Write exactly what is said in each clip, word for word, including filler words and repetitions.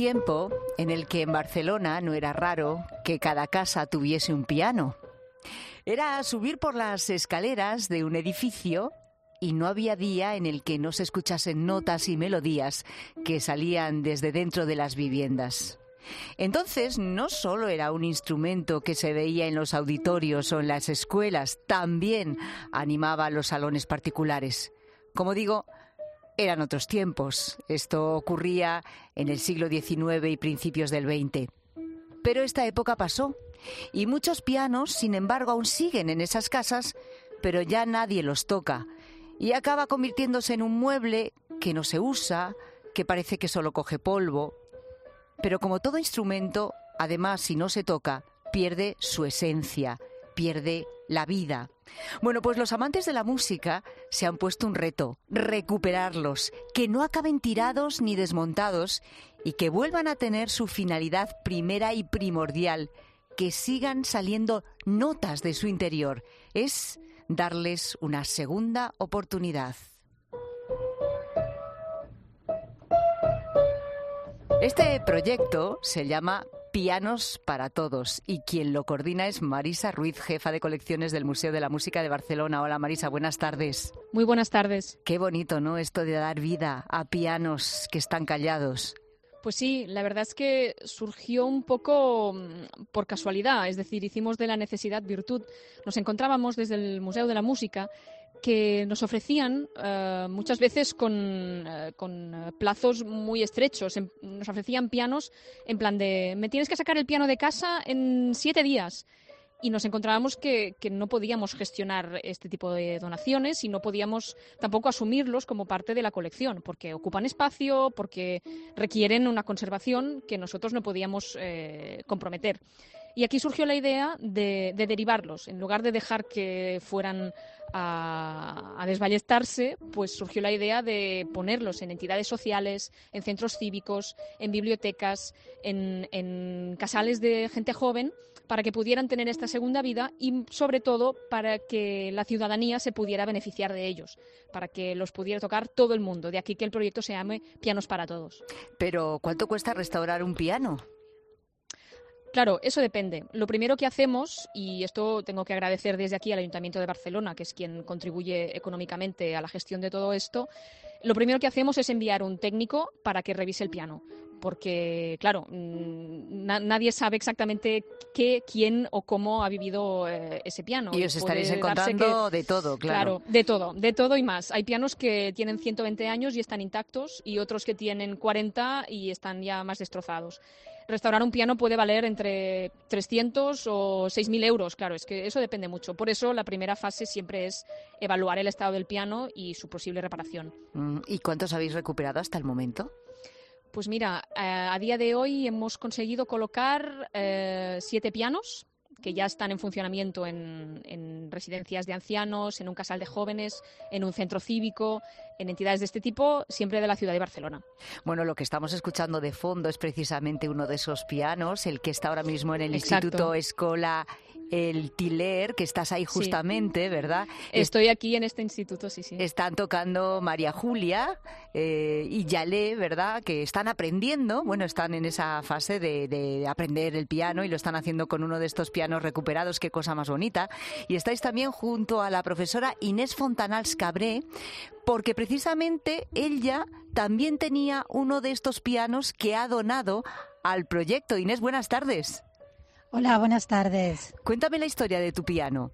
tiempo en el que en Barcelona no era raro que cada casa tuviese un piano. Era subir por las escaleras de un edificio y no había día en el que no se escuchasen notas y melodías que salían desde dentro de las viviendas. Entonces, no solo era un instrumento que se veía en los auditorios o en las escuelas, también animaba los salones particulares. Como digo, eran otros tiempos. Esto ocurría en el siglo diecinueve y principios del veinte. Pero esta época pasó y muchos pianos, sin embargo, aún siguen en esas casas, pero ya nadie los toca y acaba convirtiéndose en un mueble que no se usa, que parece que solo coge polvo. Pero como todo instrumento, además, si no se toca, pierde su esencia, pierde la vida. Bueno, pues los amantes de la música se han puesto un reto: recuperarlos, que no acaben tirados ni desmontados y que vuelvan a tener su finalidad primera y primordial, que sigan saliendo notas de su interior. Es darles una segunda oportunidad. Este proyecto se llama Pianos para Todos y quien lo coordina es Marisa Ruiz, jefa de colecciones del Museo de la Música de Barcelona. Hola Marisa, buenas tardes. Muy buenas tardes. Qué bonito, ¿no?, esto de dar vida a pianos que están callados. Pues sí, la verdad es que surgió un poco por casualidad, es decir, hicimos de la necesidad virtud. Nos encontrábamos desde el Museo de la Música que nos ofrecían uh, muchas veces con, uh, con plazos muy estrechos. En, nos ofrecían pianos en plan de, me tienes que sacar el piano de casa en siete días. Y nos encontrábamos que, que no podíamos gestionar este tipo de donaciones y no podíamos tampoco asumirlos como parte de la colección, porque ocupan espacio, porque requieren una conservación que nosotros no podíamos eh, comprometer. Y aquí surgió la idea de, de derivarlos. En lugar de dejar que fueran a, a desballestarse, pues surgió la idea de ponerlos en entidades sociales, en centros cívicos, en bibliotecas, en, en casales de gente joven, para que pudieran tener esta segunda vida y, sobre todo, para que la ciudadanía se pudiera beneficiar de ellos, para que los pudiera tocar todo el mundo. De aquí que el proyecto se llame Pianos para Todos. Pero, ¿cuánto cuesta restaurar un piano? Claro, eso depende. Lo primero que hacemos, y esto tengo que agradecer desde aquí al Ayuntamiento de Barcelona, que es quien contribuye económicamente a la gestión de todo esto, lo primero que hacemos es enviar un técnico para que revise el piano. Porque, claro, na- nadie sabe exactamente qué, quién o cómo ha vivido eh, ese piano. Y os estaréis encontrando que, de todo, claro. Claro, de todo, de todo y más. Hay pianos que tienen ciento veinte años y están intactos y otros que tienen cuarenta y están ya más destrozados. Restaurar un piano puede valer entre trescientos o seis mil euros, claro, es que eso depende mucho. Por eso la primera fase siempre es evaluar el estado del piano y su posible reparación. ¿Y cuántos habéis recuperado hasta el momento? Pues mira, eh, a día de hoy hemos conseguido colocar eh, siete pianos que ya están en funcionamiento en, en residencias de ancianos, en un casal de jóvenes, en un centro cívico, en entidades de este tipo, siempre de la ciudad de Barcelona. Bueno, lo que estamos escuchando de fondo es precisamente uno de esos pianos, el que está ahora mismo en el Exacto. Instituto Escola El Tiller, que estás ahí justamente, sí. ¿Verdad? Estoy aquí en este instituto, sí, sí. Están tocando María Julia eh, y Yalé, ¿verdad?, que están aprendiendo, bueno, están en esa fase de, de aprender el piano y lo están haciendo con uno de estos pianos recuperados, qué cosa más bonita. Y estáis también junto a la profesora Inés Fontanals Cabré, porque precisamente ella también tenía uno de estos pianos que ha donado al proyecto. Inés, buenas tardes. Hola, buenas tardes. Cuéntame la historia de tu piano.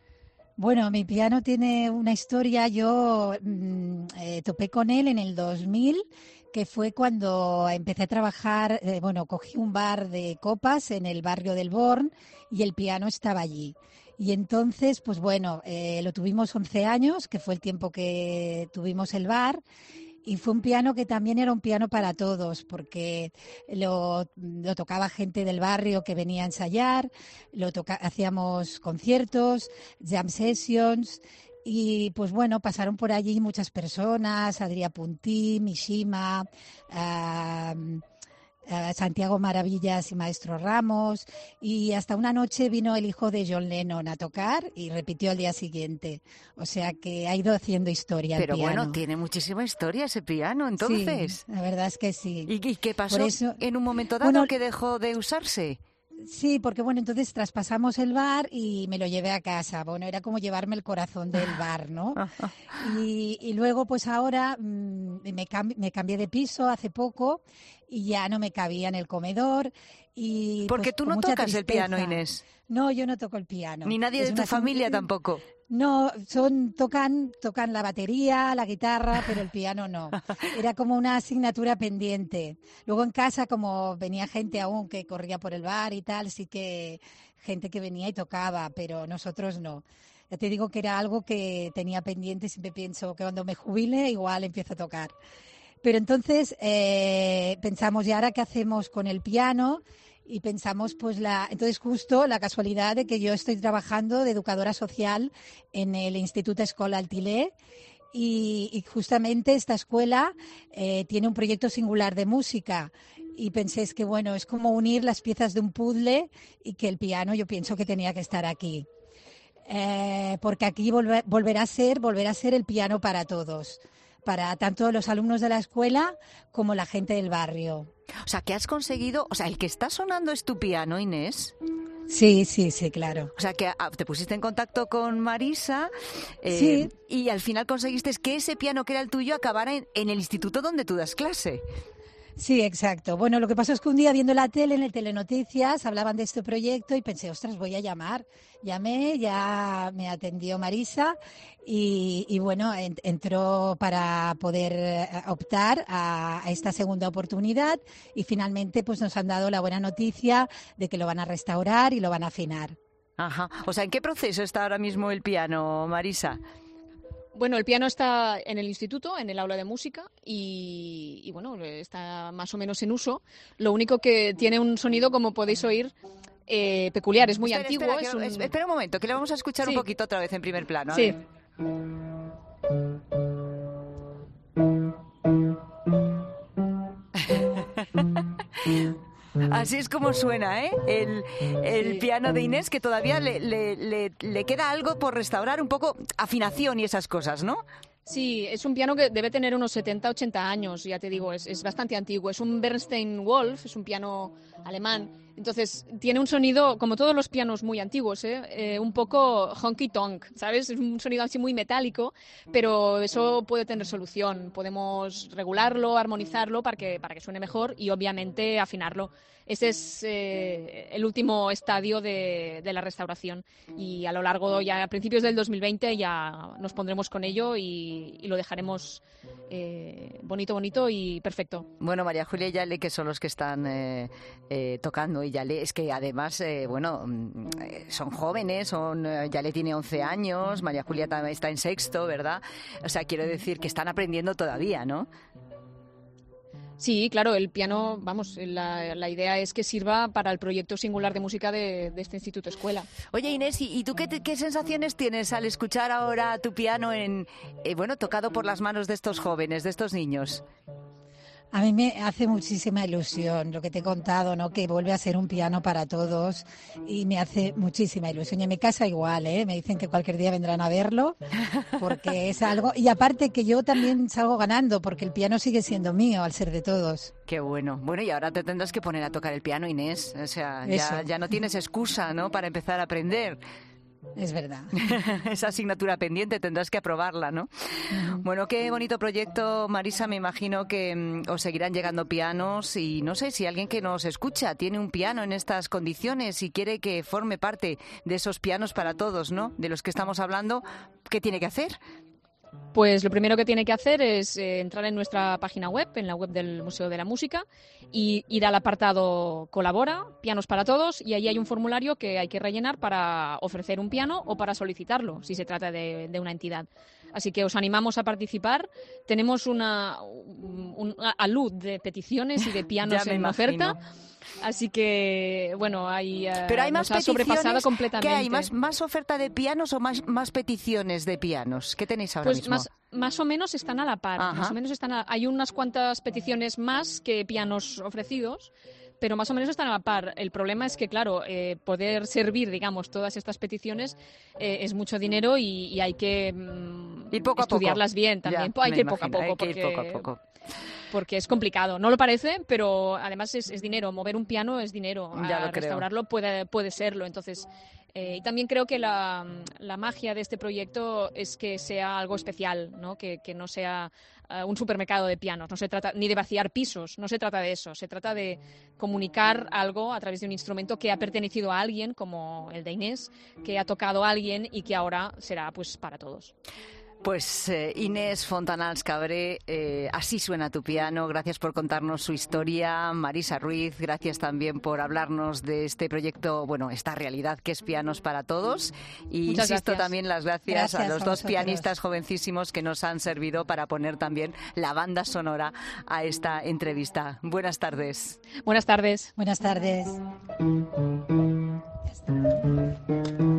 Bueno, mi piano tiene una historia. Yo mmm, eh, topé con él en el dos mil, que fue cuando empecé a trabajar. Eh, bueno, cogí un bar de copas en el barrio del Born y el piano estaba allí. Y entonces, pues bueno, eh, lo tuvimos once años, que fue el tiempo que tuvimos el bar. Y fue un piano que también era un piano para todos, porque lo, lo tocaba gente del barrio que venía a ensayar, lo toca, hacíamos conciertos, jam sessions, y pues bueno, pasaron por allí muchas personas, Adrià Puntí, Mishima, uh, uh, Santiago Maravillas y Maestro Ramos, y hasta una noche vino el hijo de John Lennon a tocar y repitió al día siguiente. O sea que ha ido haciendo historia Pero el piano. bueno, tiene muchísima historia ese piano, entonces. Sí, la verdad es que sí. ¿Y, y qué pasó eso, en un momento dado bueno, que dejó de usarse? Sí, porque bueno, entonces traspasamos el bar y me lo llevé a casa. Bueno, era como llevarme el corazón del bar, ¿no? Y, y luego, pues ahora mmm, me, cambi- me cambié de piso hace poco y ya no me cabía en el comedor. Y, Porque pues, tú con no mucha tocas el tristeza. piano, Inés. No, yo no toco el piano. Ni nadie Es de tu una familia asign- tampoco. No, son tocan tocan la batería, la guitarra, pero el piano no. Era como una asignatura pendiente. Luego en casa, como venía gente aún que corría por el bar y tal, sí que gente que venía y tocaba, pero nosotros no. Ya te digo que era algo que tenía pendiente y siempre pienso que cuando me jubile igual empiezo a tocar. Pero entonces eh, pensamos, ¿y ahora qué hacemos con el piano? Y pensamos, pues, la entonces justo la casualidad de que yo estoy trabajando de educadora social en el Instituto Escola Altilé y, y justamente esta escuela eh, tiene un proyecto singular de música y pensé es que, bueno, es como unir las piezas de un puzzle y que el piano yo pienso que tenía que estar aquí. Eh, porque aquí volver, volverá a ser, volverá a ser el piano para todos, para tanto los alumnos de la escuela como la gente del barrio. O sea, que has conseguido... O sea, el que está sonando es tu piano, Inés. Sí, sí, sí, claro. O sea, que ah, te pusiste en contacto con Marisa eh, Sí. y al final conseguiste que ese piano que era el tuyo acabara en, en el instituto donde tú das clase. Sí, exacto. Bueno, lo que pasó es que un día viendo la tele, en el Telenoticias, hablaban de este proyecto y pensé, ostras, voy a llamar. Llamé, ya me atendió Marisa y, y bueno, en, entró para poder eh, optar a, a esta segunda oportunidad y finalmente pues nos han dado la buena noticia de que lo van a restaurar y lo van a afinar. Ajá. O sea, ¿en qué proceso está ahora mismo el piano, Marisa? Bueno, el piano está en el instituto, en el aula de música, y, y bueno, está más o menos en uso. Lo único que tiene un sonido, como podéis oír, eh, peculiar, es muy espera, antiguo. Espera, es que, un... espera un momento, que le vamos a escuchar Sí. un poquito otra vez en primer plano. A Sí. ver. Así es como suena, ¿eh? El, el Sí. piano de Inés, que todavía le, le, le, le queda algo por restaurar, un poco afinación y esas cosas, ¿no? Sí, es un piano que debe tener unos setenta, ochenta años, ya te digo, es, es bastante antiguo. Es un Bernstein Wolf, es un piano alemán. Entonces, tiene un sonido, como todos los pianos muy antiguos, ¿eh? Eh, un poco honky-tonk, ¿sabes? Es un sonido así muy metálico, pero eso puede tener solución. Podemos regularlo, armonizarlo para que, para que suene mejor y, obviamente, afinarlo. Ese es eh, el último estadio de, de la restauración y a lo largo, ya a principios del dos mil veinte, ya nos pondremos con ello y, y lo dejaremos eh, bonito, bonito y perfecto. Bueno, María Julia y Yale, que son los que están eh, eh, tocando, y Yale es que además, eh, bueno, eh, son jóvenes, son, eh, Yale tiene once años, María Julia también está en sexto, ¿verdad? O sea, quiero decir que están aprendiendo todavía, ¿no? Sí, claro, el piano, vamos, la, la idea es que sirva para el proyecto singular de música de, de este instituto escuela. Oye, Inés, ¿y, y tú qué, te, qué sensaciones tienes al escuchar ahora tu piano en, eh, bueno, tocado por las manos de estos jóvenes, de estos niños? A mí me hace muchísima ilusión lo que te he contado, ¿no? Que vuelve a ser un piano para todos y me hace muchísima ilusión. Y en mi casa igual, ¿eh? Me dicen que cualquier día vendrán a verlo porque es algo... Y aparte que yo también salgo ganando porque el piano sigue siendo mío al ser de todos. Qué bueno. Bueno, y ahora te tendrás que poner a tocar el piano, Inés. O sea, ya, ya no tienes excusa, ¿no? Para empezar a aprender. Es verdad. Esa asignatura pendiente tendrás que aprobarla, ¿no? Uh-huh. Bueno, qué bonito proyecto, Marisa. Me imagino que um, os seguirán llegando pianos y no sé si alguien que nos escucha tiene un piano en estas condiciones y quiere que forme parte de esos pianos para todos, ¿no? De los que estamos hablando, ¿qué tiene que hacer? Pues lo primero que tiene que hacer es eh, entrar en nuestra página web, en la web del Museo de la Música, y ir al apartado Colabora, Pianos para Todos, y ahí hay un formulario que hay que rellenar para ofrecer un piano o para solicitarlo, si se trata de, de una entidad. Así que os animamos a participar. Tenemos una, un, un alud de peticiones y de pianos en imagino. oferta. Así que, bueno, hay, uh, Pero hay más nos ha sobrepasado completamente. ¿Qué hay? ¿Más, más oferta de pianos o más, más peticiones de pianos? ¿Qué tenéis ahora pues mismo? Más, más o menos están a la par. Ajá. Más o menos están a, hay unas cuantas peticiones más que pianos ofrecidos, pero más o menos están a la par. El problema es que, claro, eh, poder servir, digamos, todas estas peticiones eh, es mucho dinero y, y hay que mm, y poco estudiarlas a poco. bien también. Ya, hay que ir imagino, poco a poco. Hay que porque... ir poco a poco. Porque es complicado. No lo parece, pero además es, es dinero. Mover un piano es dinero. Ya lo A restaurarlo puede, puede serlo. Entonces, eh, y también creo que la, la magia de este proyecto es que sea algo especial, ¿no? Que, que no sea uh, un supermercado de pianos. No se trata ni de vaciar pisos, no se trata de eso. Se trata de comunicar algo a través de un instrumento que ha pertenecido a alguien, como el de Inés, que ha tocado a alguien y que ahora será pues para todos. Pues eh, Inés Fontanals Cabré, eh, así suena tu piano. Gracias por contarnos su historia. Marisa Ruiz, gracias también por hablarnos de este proyecto, bueno, esta realidad que es Pianos para Todos. Y Muchas insisto gracias. también las gracias, gracias a los a dos vosotros. pianistas jovencísimos que nos han servido para poner también la banda sonora a esta entrevista. Buenas tardes. Buenas tardes. Buenas tardes. Ya está.